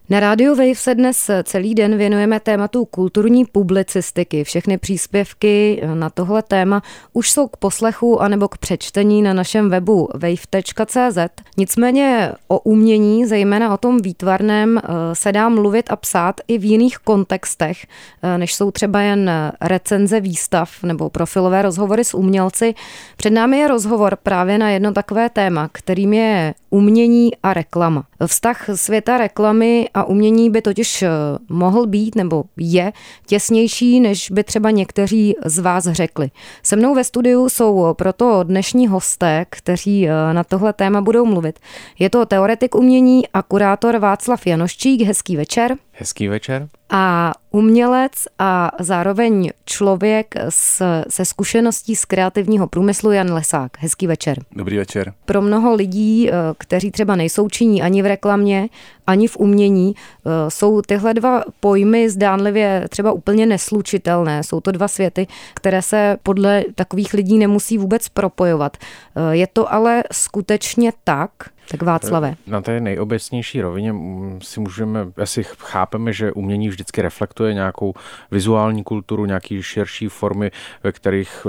Na rádiu Wave se dnes celý den věnujeme tématu kulturní publicistiky. Všechny příspěvky na tohle téma už jsou k poslechu anebo k přečtení na našem webu wave.cz. Nicméně o umění, zejména o tom výtvarném, se dá mluvit a psát i v jiných kontextech, než jsou třeba jen recenze výstav nebo profilové rozhovory s umělci. Před námi je rozhovor právě na jedno takové téma, kterým je umění a reklama. Vztah světa reklamy a umění by totiž mohl být nebo je těsnější, než by třeba někteří z vás řekli. Se mnou ve studiu jsou proto dnešní hosté, kteří na tohle téma budou mluvit. Je to teoretik umění a kurátor Václav Janoščík. Hezký večer. Hezký večer. A umělec a zároveň člověk se zkušeností z kreativního průmyslu Jan Lesák. Hezký večer. Dobrý večer. Pro mnoho lidí, kteří třeba nejsou činní ani v reklamě, ani v umění, jsou tyhle dva pojmy zdánlivě třeba úplně neslučitelné. Jsou to dva světy, které se podle takových lidí nemusí vůbec propojovat. Je to ale skutečně tak? Tak Václave. Na té nejobecnější rovině asi chápeme, že umění vždycky reflektuje nějakou vizuální kulturu, nějaký širší formy, ve kterých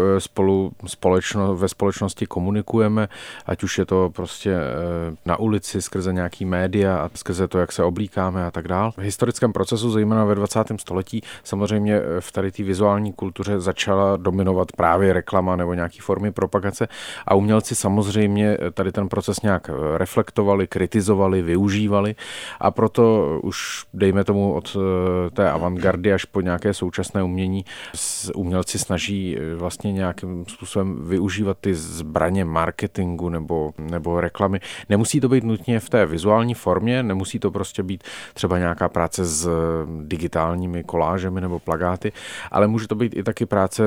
ve společnosti komunikujeme, ať už je to prostě na ulici skrze nějaký média a skrze to, jak se oblíkáme a tak dál. V historickém procesu, zejména ve 20. století, samozřejmě v tady té vizuální kultuře začala dominovat právě reklama nebo nějaký formy propagace a umělci samozřejmě tady ten proces nějak reflektovali, kritizovali, využívali a proto už dejme tomu od té avantgardy až po nějaké současné umění umělci snaží vlastně nějakým způsobem využívat ty zbraně marketingu nebo reklamy. Nemusí to být nutně v té vizuální formě, nemusí to prostě být třeba nějaká práce s digitálními kolážemi nebo plakáty, ale může to být i taky práce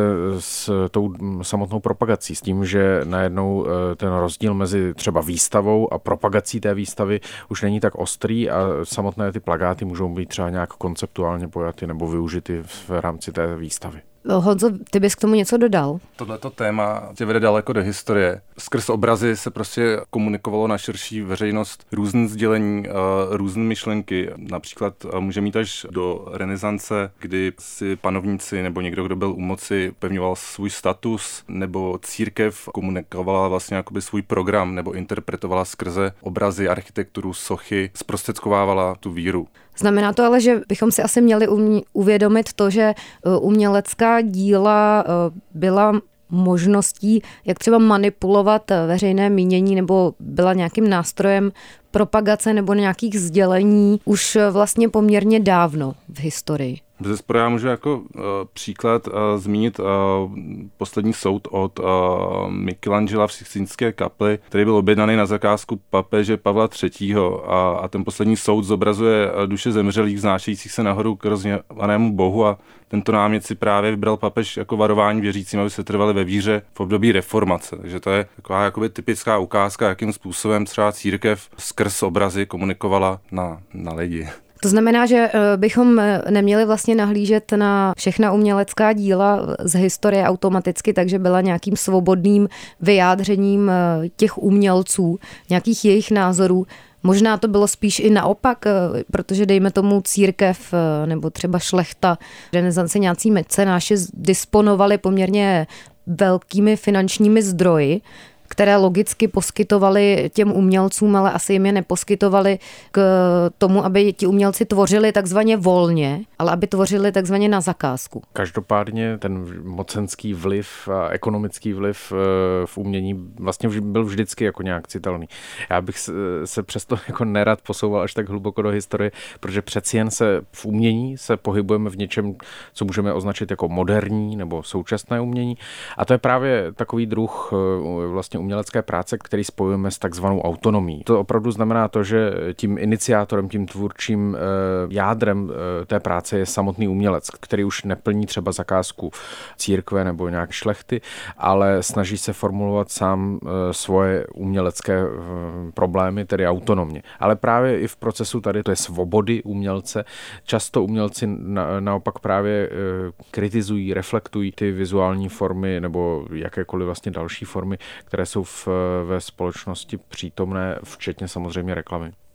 s tou samotnou propagací, s tím, že najednou ten rozdíl mezi třeba výstavou a propagací té výstavy už není tak ostrý a samotné ty plakáty můžou být třeba nějak konceptuálně pojaty nebo využity v rámci té výstavy. Honzo, ty bys k tomu něco dodal? Tohleto téma tě vede daleko do historie. Skrz obrazy se prostě komunikovalo na širší veřejnost různé sdělení, různé myšlenky. Například může mít až do renesance, kdy si panovníci nebo někdo, kdo byl u moci, pevňoval svůj status, nebo církev komunikovala vlastně jakoby svůj program nebo interpretovala skrze obrazy, architekturu, sochy, zprostředkovávala tu víru. Znamená to ale, že bychom si asi měli uvědomit to, že umělecká díla byla možností, jak třeba manipulovat veřejné mínění nebo byla nějakým nástrojem propagace nebo nějakých sdělení už vlastně poměrně dávno v historii. Bezesporu já můžu jako příklad zmínit poslední soud od Michelangela v Sixtínské kapli, který byl objednaný na zakázku papeže Pavla III. A ten poslední soud zobrazuje duše zemřelých vznášejících se nahoru k rozhněvanému bohu a tento námět si právě vybral papež jako varování věřícím, aby se trvali ve víře v období reformace. Takže to je taková jakoby typická ukázka, jakým způsobem třeba církev skrz obrazy komunikovala na lidi. To znamená, že bychom neměli vlastně nahlížet na všechna umělecká díla z historie automaticky, takže byla nějakým svobodným vyjádřením těch umělců, nějakých jejich názorů. Možná to bylo spíš i naopak, protože dejme tomu církev nebo třeba šlechta, renesanci nějací mecenáši disponovali poměrně velkými finančními zdroji, které logicky poskytovali těm umělcům, ale asi jim je neposkytovali k tomu, aby ti umělci tvořili takzvaně volně, ale aby tvořili takzvaně na zakázku. Každopádně ten mocenský vliv a ekonomický vliv v umění vlastně byl vždycky jako nějak citelný. Já bych se přesto jako nerad posouval až tak hluboko do historie, protože přeci jen v umění se pohybujeme v něčem, co můžeme označit jako moderní nebo současné umění. A to je právě takový druh vlastně umělecké práce, který spojujeme s takzvanou autonomií. To opravdu znamená to, že tím iniciátorem, tím tvůrčím jádrem té práce je samotný umělec, který už neplní třeba zakázku církve nebo nějak šlechty, ale snaží se formulovat sám svoje umělecké problémy, tedy autonomně. Ale právě i v procesu tady to je svobody umělce. Často umělci naopak právě kritizují, reflektují ty vizuální formy nebo jakékoliv vlastně další formy, které jsou ve společnosti přítomné, včetně samozřejmě reklamy.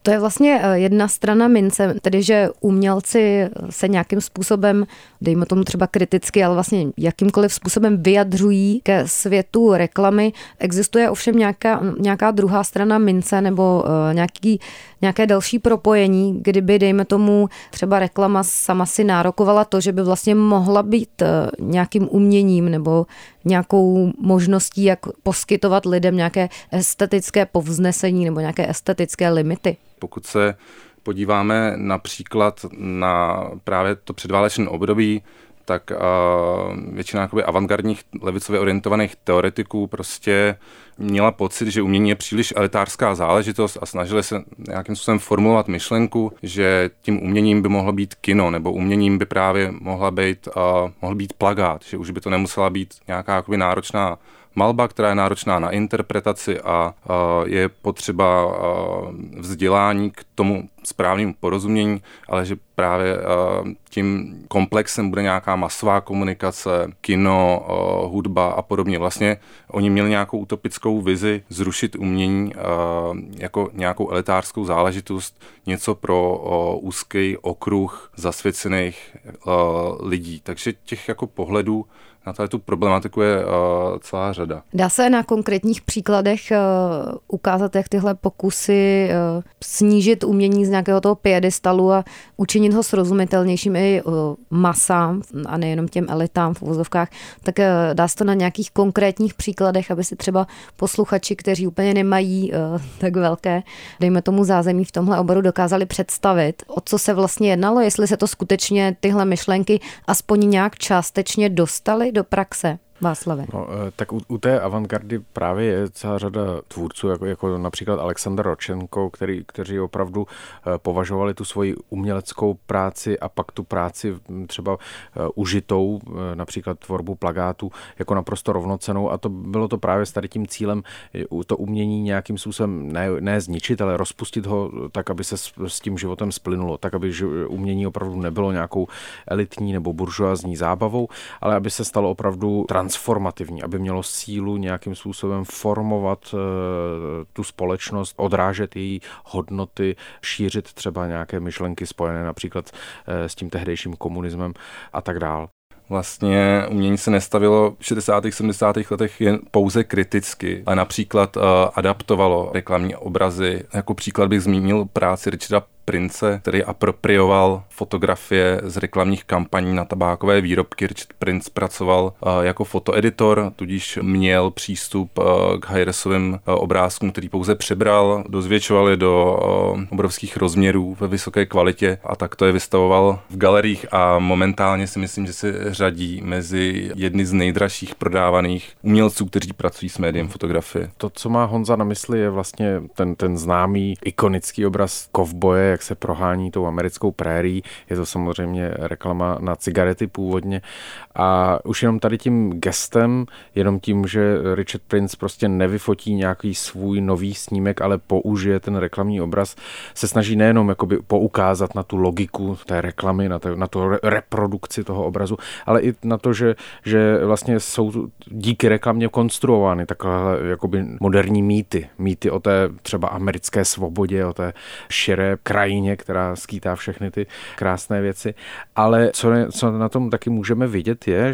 To je vlastně jedna strana mince, tedy že umělci se nějakým způsobem, dejme tomu třeba kriticky, ale vlastně jakýmkoliv způsobem vyjadřují ke světu reklamy. Existuje ovšem nějaká druhá strana mince nebo nějaké další propojení, kdyby, dejme tomu, třeba reklama sama si nárokovala to, že by vlastně mohla být nějakým uměním nebo nějakou možností, jak poskytovat lidem nějaké estetické povznesení nebo nějaké estetické limity. Pokud se podíváme například na právě to předválečné období, tak většina jakoby avantgardních levicově orientovaných teoretiků prostě měla pocit, že umění je příliš elitářská záležitost a snažili se nějakým způsobem formulovat myšlenku, že tím uměním by mohlo být kino, nebo uměním by právě mohl být plakát, že už by to nemusela být nějaká jakoby náročná malba, která je náročná na interpretaci a je potřeba vzdělání k tomu správnému porozumění, ale že právě tím komplexem bude nějaká masová komunikace, kino, hudba a podobně. Vlastně oni měli nějakou utopickou vizi zrušit umění jako nějakou elitářskou záležitost, něco pro úzký okruh zasvěcených lidí. Takže těch jako pohledů na tu problematiku je celá řada. Dá se na konkrétních příkladech ukázat, jak tyhle pokusy snížit umění z nějakého toho piedestalu a učinit ho srozumitelnějším i masám a nejenom těm elitám v uvozovkách, tak dá se to na nějakých konkrétních příkladech, aby si třeba posluchači, kteří úplně nemají tak velké, dejme tomu zázemí v tomhle oboru, dokázali představit, o co se vlastně jednalo, jestli se to skutečně tyhle myšlenky aspoň nějak částečně dostaly do praxe. Václave. No, tak u té avantgardy právě je celá řada tvůrců, jako například Alexander Rodčenko, kteří opravdu považovali tu svoji uměleckou práci a pak tu práci třeba užitou, například tvorbu plakátů, jako naprosto rovnocennou, a bylo to právě s tady tím cílem to umění nějakým způsobem ne zničit, ale rozpustit ho tak, aby se s tím životem splynulo, tak, aby umění opravdu nebylo nějakou elitní nebo buržoazní zábavou, ale aby se stalo opravdu transformativní, aby mělo sílu nějakým způsobem formovat tu společnost, odrážet její hodnoty, šířit třeba nějaké myšlenky spojené například s tím tehdejším komunismem a tak dál. Vlastně umění se nestavilo v 60. 70. letech jen pouze kriticky, ale například adaptovalo reklamní obrazy. Jako příklad bych zmínil práci Richarda Prince, který aproprioval fotografie z reklamních kampaní na tabákové výrobky. Richard Prince pracoval jako fotoeditor, tudíž měl přístup k high-resovým obrázkům, který pouze přebral, dozvětšoval je do obrovských rozměrů ve vysoké kvalitě a tak to je vystavoval v galeriích a momentálně si myslím, že se řadí mezi jedny z nejdražších prodávaných umělců, kteří pracují s médiem fotografie. To, co má Honza na mysli, je vlastně ten známý ikonický obraz kovboje, jak se prohání tou americkou prérií. Je to samozřejmě reklama na cigarety původně. A už jenom tady tím gestem, jenom tím, že Richard Prince prostě nevyfotí nějaký svůj nový snímek, ale použije ten reklamní obraz, se snaží nejenom jakoby poukázat na tu logiku té reklamy, na tu reprodukci toho obrazu, ale i na to, že vlastně jsou díky reklamě konstruovány takhle jakoby moderní mýty o té třeba americké svobodě, o té širé krajině, která skýtá všechny ty krásné věci. Ale co na tom taky můžeme vidět je,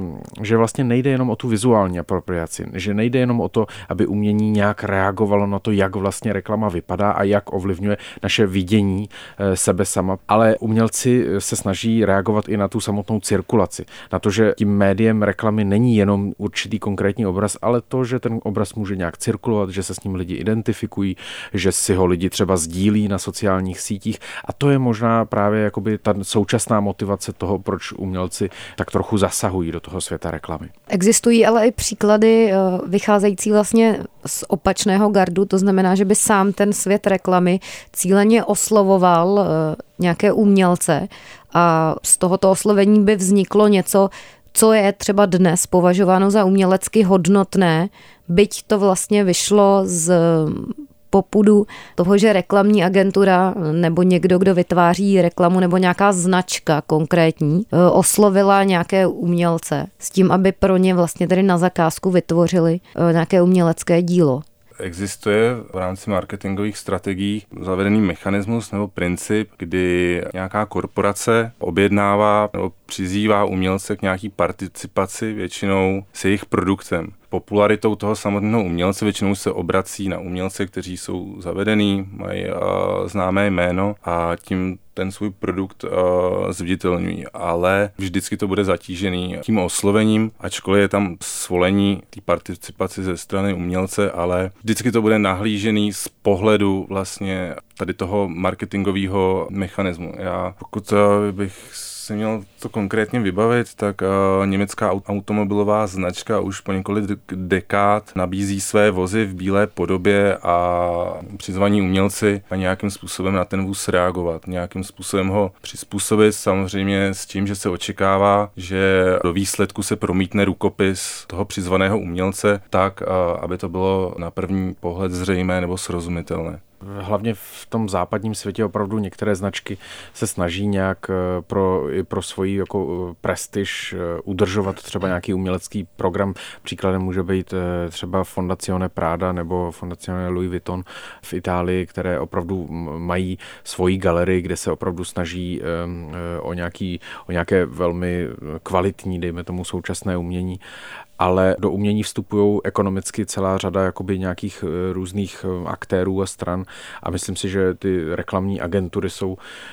že vlastně nejde jenom o tu vizuální apropriaci, že nejde jenom o to, aby umění nějak reagovalo na to, jak vlastně reklama vypadá a jak ovlivňuje naše vidění sebe sama, ale umělci se snaží reagovat i na tu samotnou cirkulaci, na to, že tím médiem reklamy není jenom určitý konkrétní obraz, ale to, že ten obraz může nějak cirkulovat, že se s ním lidi identifikují, že si ho lidi třeba sdílí na sociálních sítích, a to je možná právě jakoby ta současná motivace toho, proč umělci tak trochu zasahují do toho světa reklamy. Existují ale i příklady vycházející vlastně z opačného gardu, to znamená, že by sám ten svět reklamy cíleně oslovoval nějaké umělce a z tohoto oslovení by vzniklo něco, co je třeba dnes považováno za umělecky hodnotné, byť to vlastně vyšlo z popudu toho, že reklamní agentura nebo někdo, kdo vytváří reklamu nebo nějaká značka konkrétní, oslovila nějaké umělce s tím, aby pro ně vlastně tedy na zakázku vytvořili nějaké umělecké dílo. existuje v rámci marketingových strategií zavedený mechanismus nebo princip, kdy nějaká korporace objednává nebo přizývá umělce k nějaký participaci většinou s jejich produktem. Popularitou toho samotného umělce většinou se obrací na umělce, kteří jsou zavedený, mají známé jméno a tím ten svůj produkt zviditelňují. Ale vždycky to bude zatížený tím oslovením, ačkoliv je tam svolení té participaci ze strany umělce, ale vždycky to bude nahlížený z pohledu vlastně tady toho marketingového mechanismu. Já pokud bych si měl to konkrétně vybavit, tak německá automobilová značka už po několik dekád nabízí své vozy v bílé podobě a přizvaní umělci a nějakým způsobem na ten vůz reagovat, nějakým způsobem ho přizpůsobit, samozřejmě s tím, že se očekává, že do výsledku se promítne rukopis toho přizvaného umělce tak, aby to bylo na první pohled zřejmé nebo srozumitelné. Hlavně v tom západním světě opravdu některé značky se snaží nějak pro svoji jako prestiž udržovat třeba nějaký umělecký program. Příkladem může být třeba Fondazione Prada nebo Fondazione Louis Vuitton v Itálii, které opravdu mají svoji galerii, kde se opravdu snaží o nějaké velmi kvalitní, dejme tomu, současné umění. Ale do umění vstupují ekonomicky celá řada jakoby nějakých různých aktérů a stran a myslím si, že ty reklamní agentury jsou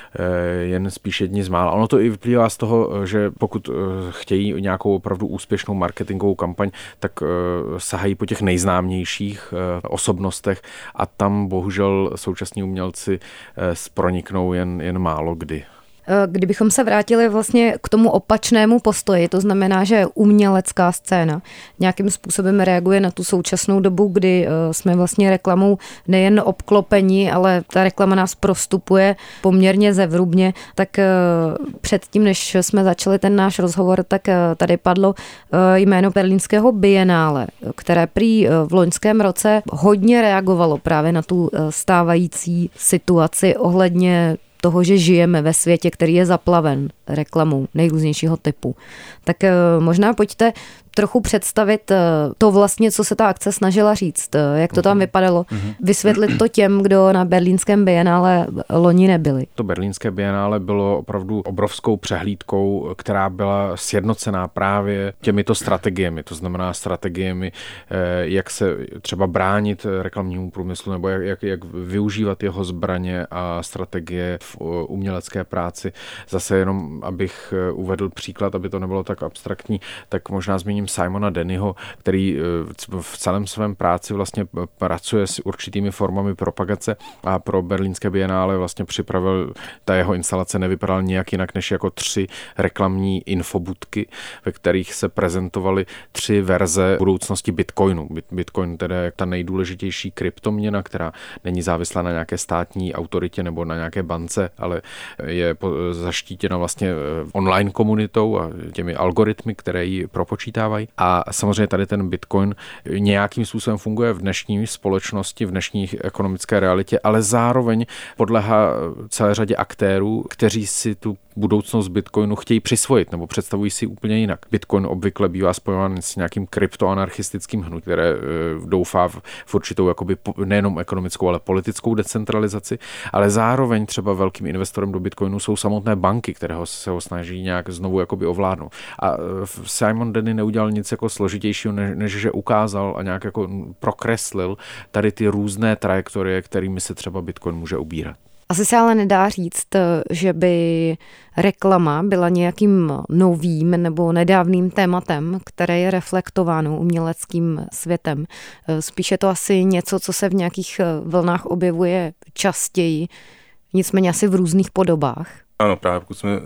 jen spíš jedni z mála. Ono to i vyplývá z toho, že pokud chtějí nějakou opravdu úspěšnou marketingovou kampaň, tak sahají po těch nejznámějších osobnostech a tam bohužel současní umělci proniknou jen málo kdy. Kdybychom se vrátili vlastně k tomu opačnému postoji, to znamená, že umělecká scéna nějakým způsobem reaguje na tu současnou dobu, kdy jsme vlastně reklamou nejen obklopeni, ale ta reklama nás prostupuje poměrně zevrubně, tak předtím, než jsme začali ten náš rozhovor, tak tady padlo jméno berlínského bienále, které prý v loňském roce hodně reagovalo právě na tu stávající situaci ohledně toho, že žijeme ve světě, který je zaplaven reklamou nejrůznějšího typu. Tak možná pojďte trochu představit to vlastně, co se ta akce snažila říct, jak to tam vypadalo, vysvětlit to těm, kdo na berlínském bienále loni nebyli. To berlínské bienále bylo opravdu obrovskou přehlídkou, která byla sjednocená právě těmito strategiemi, to znamená strategiemi, jak se třeba bránit reklamnímu průmyslu nebo jak využívat jeho zbraně a strategie v umělecké práci. Zase jenom, abych uvedl příklad, aby to nebylo tak abstraktní, tak možná zmíním Simona Dennyho, který v celém svém práci vlastně pracuje s určitými formami propagace a pro berlínské bienále vlastně připravil, ta jeho instalace nevypadala nijak jinak než jako 3 reklamní infobudky, ve kterých se prezentovaly 3 verze budoucnosti Bitcoinu. Bitcoin tedy je ta nejdůležitější kryptoměna, která není závislá na nějaké státní autoritě nebo na nějaké bance, ale je zaštítěna vlastně online komunitou a těmi algoritmy, které ji propočítávají. A samozřejmě tady ten Bitcoin nějakým způsobem funguje v dnešní společnosti, v dnešní ekonomické realitě, ale zároveň podléhá celé řadě aktérů, kteří si tu budoucnost Bitcoinu chtějí přisvojit nebo představují si úplně jinak. Bitcoin obvykle bývá spojován s nějakým kryptoanarchistickým hnutím, které doufá v určitou jakoby nejenom ekonomickou, ale politickou decentralizaci, ale zároveň třeba velkým investorem do Bitcoinu jsou samotné banky, které se ho snaží nějak znovu jakoby ovládnout. A Simon Denny neudělal nic jako složitějšího, než že ukázal a nějak jako prokreslil tady ty různé trajektorie, kterými se třeba Bitcoin může ubírat. Asi se ale nedá říct, že by reklama byla nějakým novým nebo nedávným tématem, které je reflektováno uměleckým světem. Spíše to asi něco, co se v nějakých vlnách objevuje častěji, nicméně asi v různých podobách. Ano, právě pokud jsme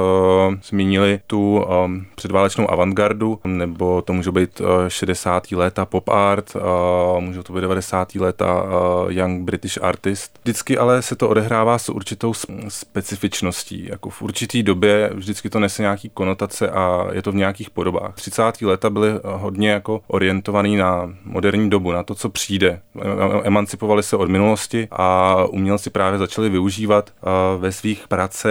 zmínili tu předválečnou avantgardu, nebo to může být 60. léta pop art, můžou to být 90. léta young British artist. Vždycky ale se to odehrává s určitou specifičností. Jako v určitý době vždycky to nese nějaký konotace a je to v nějakých podobách. 30. léta byly hodně jako orientovaný na moderní dobu, na to, co přijde. Emancipovali se od minulosti a umělci právě začali využívat ve svých pracech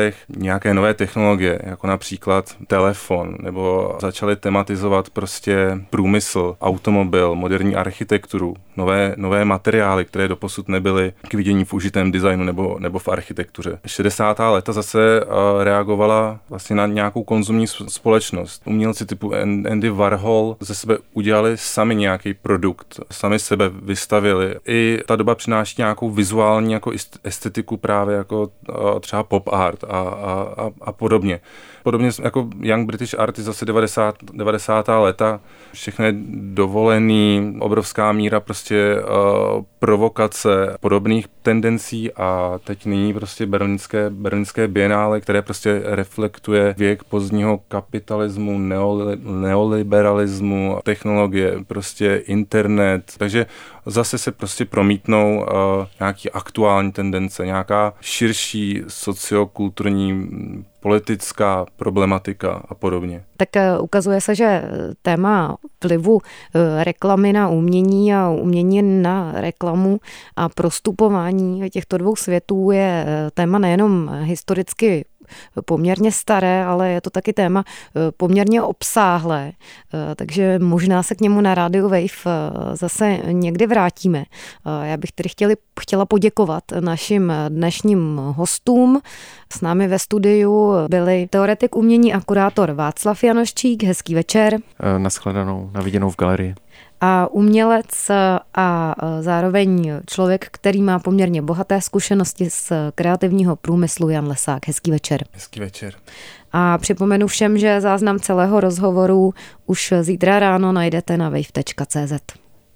letech nějaké nové technologie, jako například telefon, nebo začali tematizovat prostě průmysl, automobil, moderní architekturu, nové materiály, které doposud nebyly k vidění v užitém designu nebo v architektuře. 60. léta zase reagovala vlastně na nějakou konzumní společnost. Umělci typu Andy Warhol ze sebe udělali sami nějaký produkt, sami sebe vystavili. I ta doba přináší nějakou vizuální jako estetiku právě jako třeba pop art a podobně. Podobně jako Young British Artists zase 90. léta, všechny dovolený, obrovská míra prostě provokace podobných tendencí a teď nyní prostě berlínské bienále, které prostě reflektuje věk pozdního kapitalismu, neoliberalismu, technologie, prostě internet, takže zase se prostě promítnou nějaký aktuální tendence, nějaká širší sociokulturní politická problematika a podobně. Tak ukazuje se, že téma vlivu reklamy na umění a umění na reklamu a prostupování těchto dvou světů je téma nejenom historicky poměrně staré, ale je to taky téma poměrně obsáhlé, takže možná se k němu na rádiu Wave zase někdy vrátíme. Já bych tedy chtěla poděkovat našim dnešním hostům. S námi ve studiu byli teoretik umění a kurátor Václav Janoščík. Hezký večer. Nashledanou, na viděnou v galerii. A umělec a zároveň člověk, který má poměrně bohaté zkušenosti z kreativního průmyslu, Jan Lesák. Hezký večer. Hezký večer. A připomenu všem, že záznam celého rozhovoru už zítra ráno najdete na wave.cz.